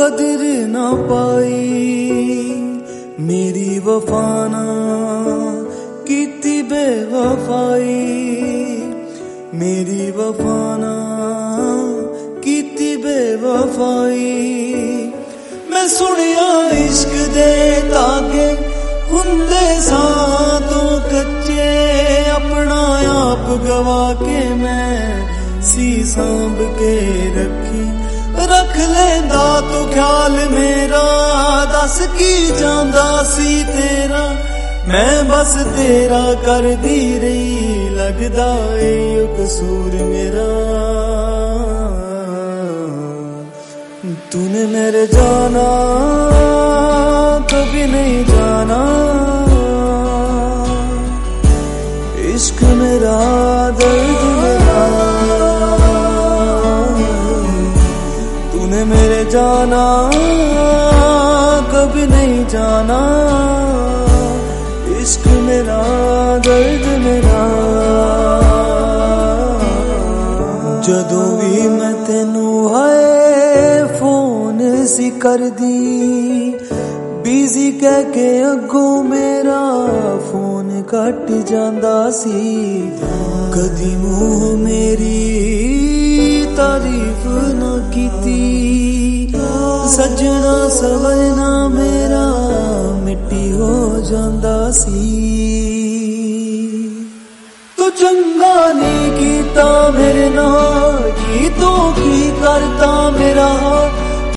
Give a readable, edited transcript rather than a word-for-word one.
कदर ना पाई मेरी वफा ना कीती बेवफाई मेरी वफा ना कीती बेवफाई मैं सुनिया इश्क दे धागे हुंदे सां कच्चे अपना आप गवा के मैं सी सांभ के रखी रख लेंदा तू ख्याल मेरा दस की जांदा सी तेरा मैं बस तेरा कर दी रही लगदा ए कसूर मेरा तूने मेरे जाना कभी नहीं जाना इश्क मेरा दर्द मेरा तूने मेरे जाना कभी नहीं जाना इश्क मेरा दर्द मेरा जदों भी मैं तेनू हाय फोन सी कर दी बिजी कह के अगों मेरा फोन कट जांदा सी कदी मुंह मेरी तारीफ ना कीती सजना सवरना मेरा मिट्टी हो जांदा सी तू चंगा नहीं कीता मेरे नाल की तो की करता मेरा